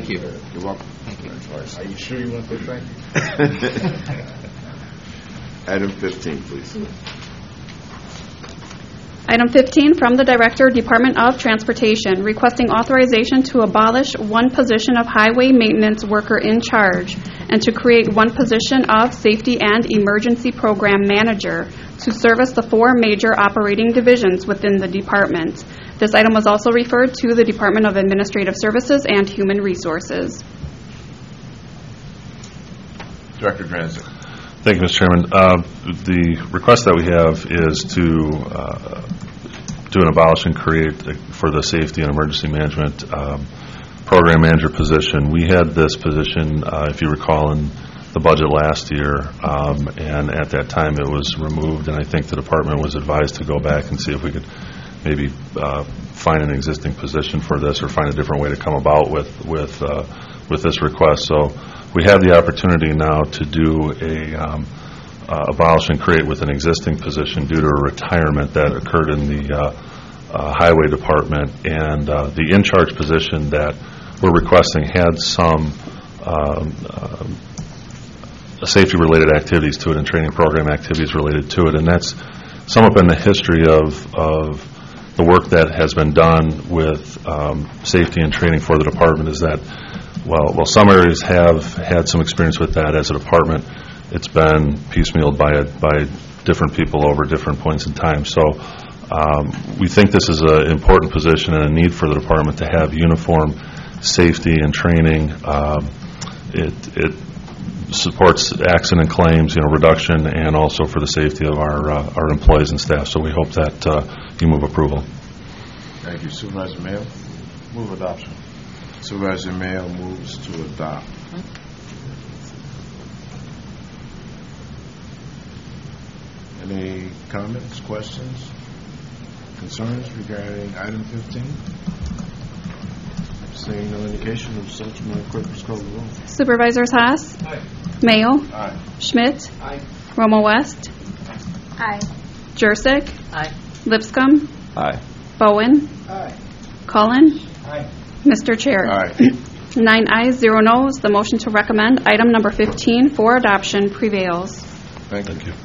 Thank you. You're welcome. Thank you. Are you sure you want to say thank you? Item 15, please. Item 15, from the Director, Department of Transportation, requesting authorization to abolish one position of highway maintenance worker in charge and to create one position of safety and emergency program manager to service the four major operating divisions within the department. This item was also referred to the Department of Administrative Services and Human Resources. Director Dranzik. Thank you, Mr. Chairman. The request that we have is to do an abolish and create for the safety and emergency management program manager position. We had this position, if you recall, in the budget last year, and at that time it was removed, and I think the department was advised to go back and see if we could maybe find an existing position for this or find a different way to come about with this request. So we have the opportunity now to do a abolish and create with an existing position due to a retirement that occurred in the highway department, and the in-charge position that we're requesting had some safety-related activities to it and training program activities related to it, and that's sum up in the history of the work that has been done with safety and training for the department is that while some areas have had some experience with that as a department, it's been piecemealed by different people over different points in time. So we think this is an important position and a need for the department to have uniform safety and training. It supports accident claims, reduction, and also for the safety of our employees and staff. So we hope that you move approval. Thank you. Supervisor Mayo. Move adoption. Supervisor Mayo moves to adopt. Any comments, questions, concerns regarding item 15? Seeing no indication of such, Madam Clerk, please call the roll. Supervisors Haas? Aye. Mayo? Aye. Schmidt? Aye. Roma West? Aye. Jursic? Aye. Lipscomb? Aye. Bowen? Aye. Cullen? Aye. Mr. Chair. Aye. 9 ayes, 0 noes. The motion to recommend item number 15 for adoption prevails. Thank you.